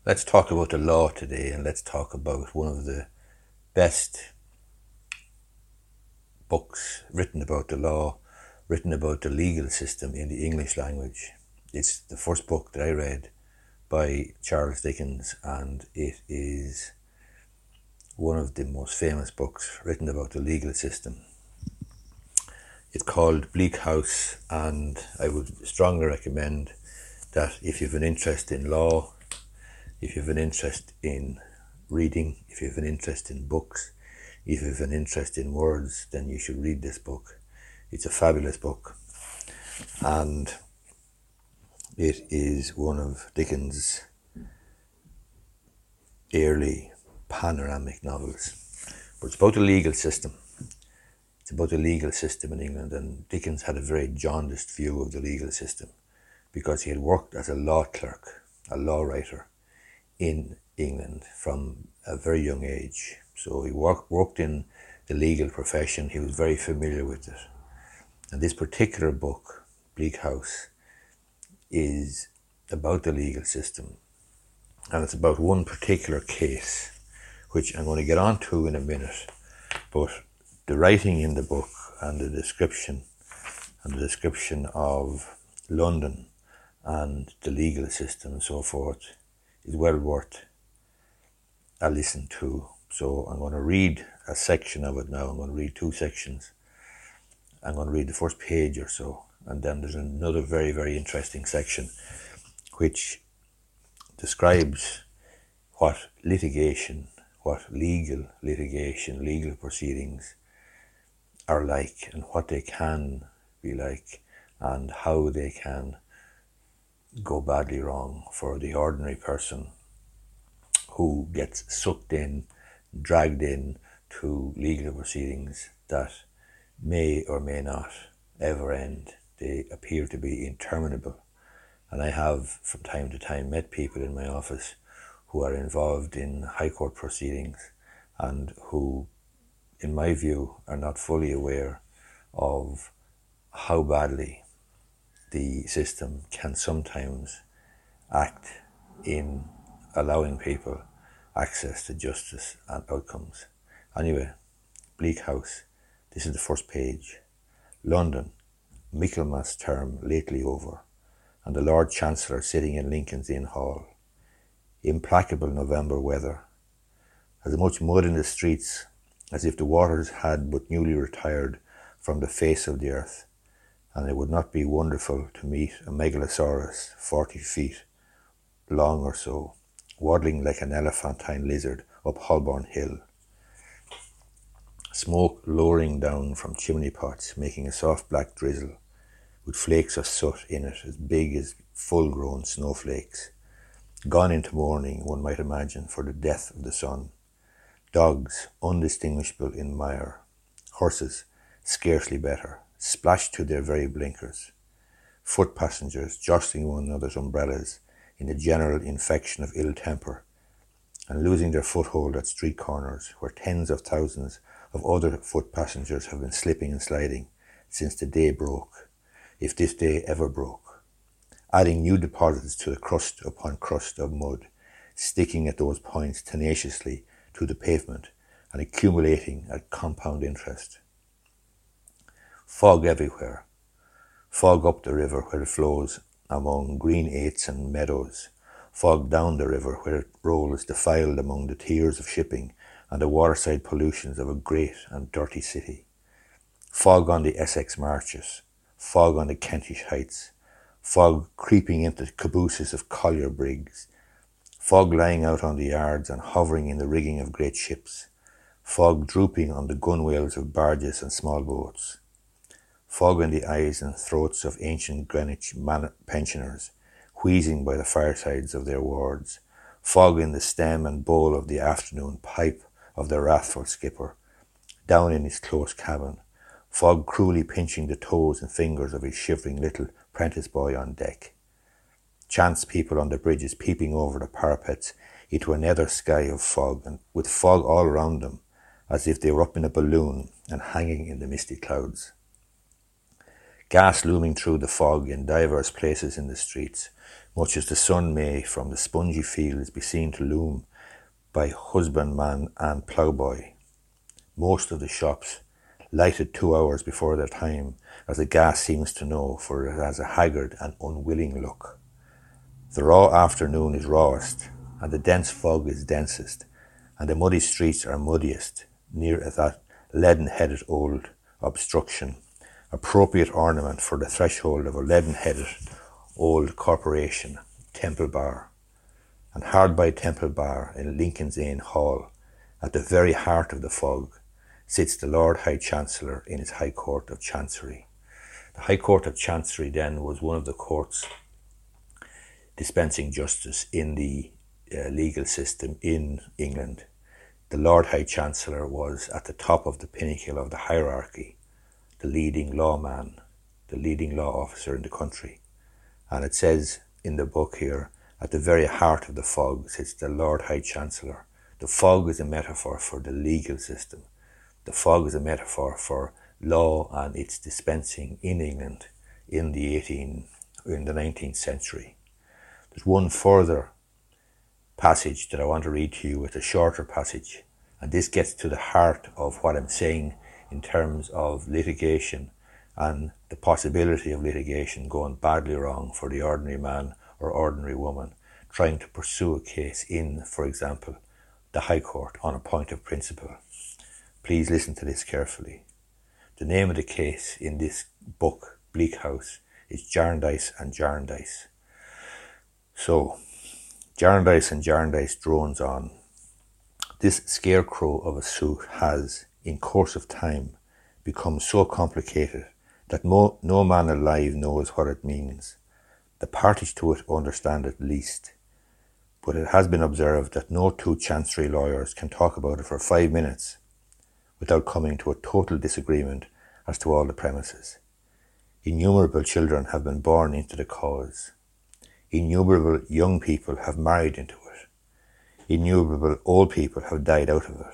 Let's talk about the law today, and let's talk about one of the best books written about the law, written about the legal system in the English language. It's the first book that I read by Charles Dickens, and it is one of the most famous books written about the legal system. It's called Bleak House, and I would strongly recommend that if you have an interest in law, if you have an interest in reading, if you have an interest in books, if you have an interest in words, then you should read this book. It's a fabulous book, and it is one of Dickens' early panoramic novels. But it's about the legal system. It's about the legal system in England, and Dickens had a very jaundiced view of the legal system because he had worked as a law clerk, a law writer in England from a very young age. So he worked in the legal profession. He was very familiar with it. And this particular book, Bleak House, is about the legal system. And it's about one particular case, which I'm going to get on to in a minute. But the writing in the book and the description of London and the legal system and so forth is well worth a listen to. So I'm going to read a section of it now. I'm going to read two sections. I'm going to read the first page or so, and then there's another very, very interesting section which describes what litigation, what legal litigation, legal proceedings are like, and what they can be like, and how they can go badly wrong for the ordinary person who gets sucked in, dragged in to legal proceedings that may or may not ever end. They appear to be interminable. And I have from time to time met people in my office who are involved in high court proceedings and who, in my view, are not fully aware of how badly the system can sometimes act in allowing people access to justice and outcomes. Anyway, Bleak House. This is the first page. London, Michaelmas term lately over, and the Lord Chancellor sitting in Lincoln's Inn Hall. Implacable November weather. As much mud in the streets as if the waters had but newly retired from the face of the earth, and it would not be wonderful to meet a megalosaurus 40 feet long or so, waddling like an elephantine lizard up Holborn Hill. Smoke lowering down from chimney pots, making a soft black drizzle, with flakes of soot in it as big as full-grown snowflakes. Gone into mourning, one might imagine, for the death of the sun. Dogs, undistinguishable in mire. Horses, scarcely better, splashed to their very blinkers. Foot passengers jostling one another's umbrellas in the general infection of ill temper, and losing their foothold at street corners where tens of thousands of other foot passengers have been slipping and sliding since the day broke, if this day ever broke, adding new deposits to the crust upon crust of mud, sticking at those points tenaciously to the pavement and accumulating at compound interest. Fog everywhere. Fog up the river where it flows among green aits and meadows. Fog down the river where it rolls defiled among the tiers of shipping and the waterside pollutions of a great and dirty city. Fog on the Essex marshes. Fog on the Kentish heights. Fog creeping into cabooses of collier brigs. Fog lying out on the yards and hovering in the rigging of great ships. Fog drooping on the gunwales of barges and small boats. Fog in the eyes and throats of ancient Greenwich pensioners, wheezing by the firesides of their wards. Fog in the stem and bowl of the afternoon pipe of the wrathful skipper, down in his close cabin. Fog cruelly pinching the toes and fingers of his shivering little prentice boy on deck. Chance people on the bridges peeping over the parapets into a nether sky of fog, and with fog all around them, as if they were up in a balloon and hanging in the misty clouds. Gas looming through the fog in divers places in the streets, much as the sun may from the spongy fields be seen to loom by husbandman and ploughboy. Most of the shops lighted 2 hours before their time, as the gas seems to know, for it has a haggard and unwilling look. The raw afternoon is rawest, and the dense fog is densest, and the muddy streets are muddiest, near that leaden-headed old obstruction, appropriate ornament for the threshold of a leaden-headed old corporation, Temple Bar. And hard by Temple Bar, in Lincoln's Inn Hall, at the very heart of the fog, sits the Lord High Chancellor in his High Court of Chancery. The High Court of Chancery then was one of the courts dispensing justice in the legal system in England. The Lord High Chancellor was at the top of the pinnacle of the hierarchy, the leading lawman, the leading law officer in the country. And it says in the book here, at the very heart of the fog sits the Lord High Chancellor. The fog is a metaphor for the legal system. The fog is a metaphor for law and its dispensing in England in the 19th century. There's one further passage that I want to read to you. It's a shorter passage, and this gets to the heart of what I'm saying in terms of litigation and the possibility of litigation going badly wrong for the ordinary man or ordinary woman trying to pursue a case in, for example, the High Court on a point of principle. Please listen to this carefully. The name of the case in this book, Bleak House, is Jarndyce and Jarndyce. So, Jarndyce and Jarndyce drones on. This scarecrow of a suit has, in course of time, become so complicated that no man alive knows what it means. The parties to it understand it least. But it has been observed that no two chancery lawyers can talk about it for 5 minutes without coming to a total disagreement as to all the premises. Innumerable children have been born into the cause. Innumerable young people have married into it. Innumerable old people have died out of it.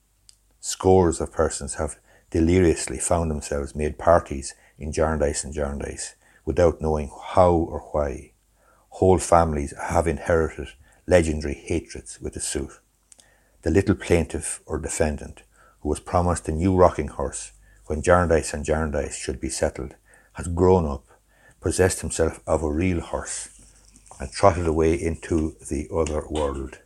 Scores of persons have deliriously found themselves made parties in Jarndyce and Jarndyce without knowing how or why. Whole families have inherited legendary hatreds with the suit. The little plaintiff or defendant who was promised a new rocking horse when Jarndyce and Jarndyce should be settled has grown up, possessed himself of a real horse, and trotted away into the other world.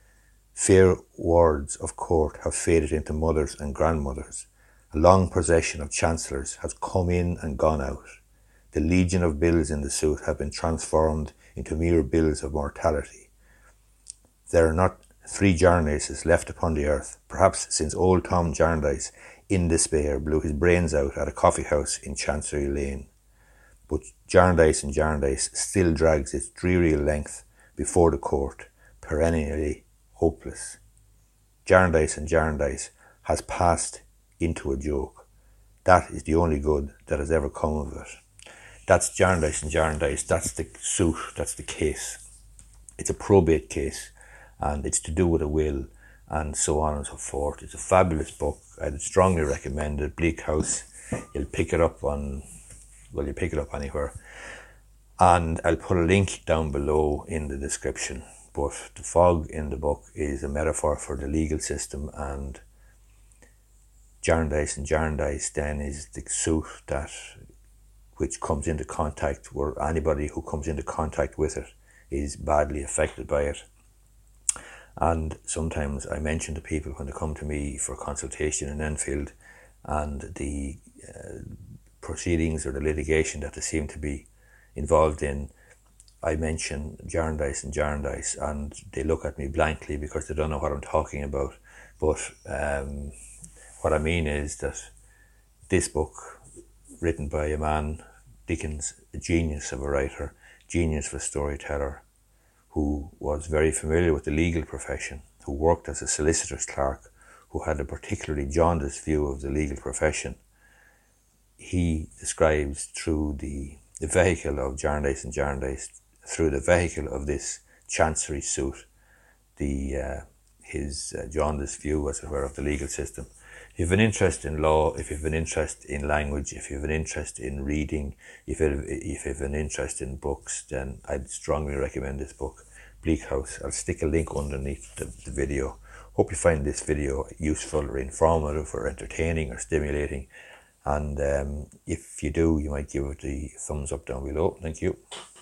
Fair wards of court have faded into mothers and grandmothers. A long procession of chancellors has come in and gone out. The legion of bills in the suit have been transformed into mere bills of mortality. There are not 3 Jarndyces left upon the earth, perhaps since old Tom Jarndyce, in despair, blew his brains out at a coffee house in Chancery Lane. But Jarndyce and Jarndyce still drags its dreary length before the court, perennially hopeless. Jarndyce and Jarndyce has passed into a joke. That is the only good that has ever come of it. That's Jarndyce and Jarndyce. That's the suit. That's the case. It's a probate case, and it's to do with a will, and so on and so forth. It's a fabulous book. I'd strongly recommend it. Bleak House. You'll pick it up you pick it up anywhere. And I'll put a link down below in the description. But the fog in the book is a metaphor for the legal system, and Jarndyce and Jarndyce then is the suit which comes into contact, where anybody who comes into contact with it is badly affected by it. And sometimes I mention to people when they come to me for consultation in Enfield and the proceedings or the litigation that they seem to be involved in, I mention Jarndyce and Jarndyce, and they look at me blankly because they don't know what I'm talking about. But what I mean is that this book, written by a man, Dickens, a genius of a writer, genius of a storyteller, who was very familiar with the legal profession, who worked as a solicitor's clerk, who had a particularly jaundiced view of the legal profession. He describes through the vehicle of Jarndyce and Jarndyce, through the vehicle of this chancery suit, his jaundiced view, as it were, of the legal system. If you have an interest in law, if you have an interest in language, if you have an interest in reading, if you have an interest in books, then I'd strongly recommend this book, Bleak House. I'll stick a link underneath the video. Hope you find this video useful or informative or entertaining or stimulating. And if you do, you might give it the thumbs up down below. Thank you.